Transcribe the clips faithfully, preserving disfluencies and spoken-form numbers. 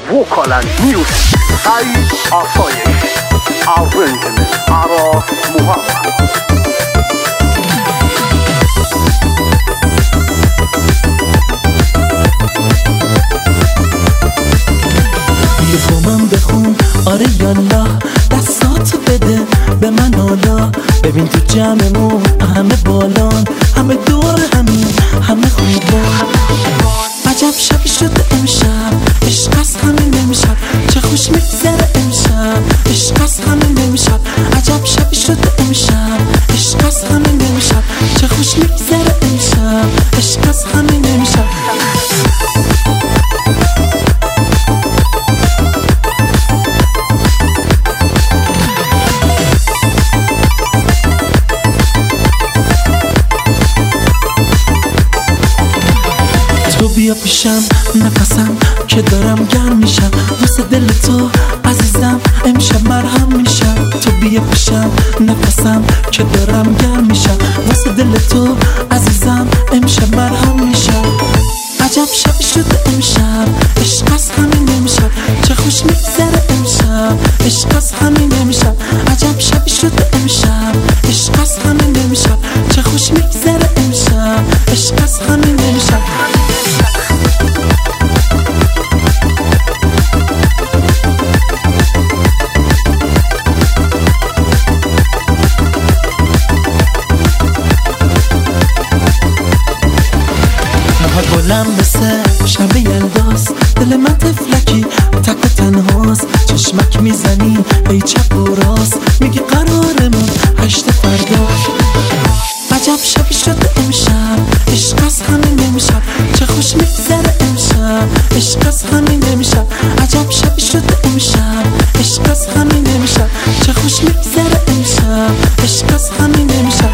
vocal and music سعید آسایش arrangement عراف محمد. یه با من بخون آره یالا دستاتو بده به من حالا ببین تو جمعمون همه بالان همه دور همین همه خوبان عجب شبی شده امشب عشق از همین نمیشب چه خوش میگذره امشب عشق از همین نمیشب عجب شبی شده امشب عشق از همین نمیشب چه خوش میگذره امشب عشق از همین نمیشب تو بیا پیشم نفسم که دارم گرم میشم واسه دل تو عزیزم امشب مرهم میشم تو بیا پیشم نفسم که دارم گرم میشم واسه دل تو عزیزم امشب مرهم میشم عجب شبی شده امشب عشق از همین نمیشب چه خوش میگذره امشب عشق از همین نمیشب عجب شبی شده امشب عشق از همین نمیشب چه خوش میگذره امشب عشق از همین نمیشب گلم مثل شب یلداست دل من تفلکی تک و تنهاست چشمک میزنی ای چپ و راست میگی قرارمون هشت فردا عجب شبی شده امشب عشق از همین نمیشب چه خوش میگذره امشب عشق از همین نمیشب عجب شبی شده امشب عشق از همین نمیشب چه خوش میگذره امشب عشق از همین نمیشب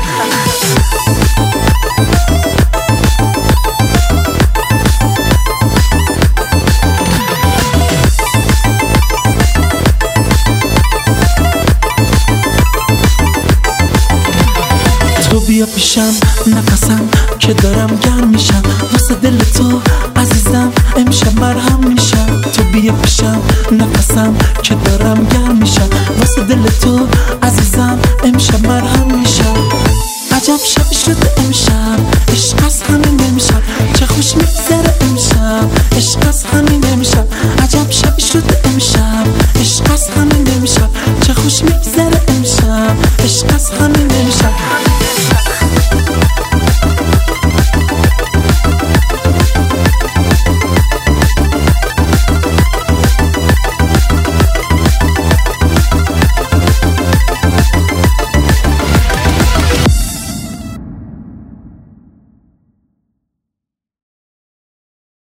تو بیا پیشم نفسم که دارم گرم میشم واسه دل تو عزیزم امشب مرهم میشم تو بیا پیشم نفسم که دارم گرم میشم واسه دل تو عزیزم امشب مرهم میشم عجب شبی شده امشب عشق از همین نمیشب چه خوش میگذره امشب عشق از همین نمیشب عجب شبی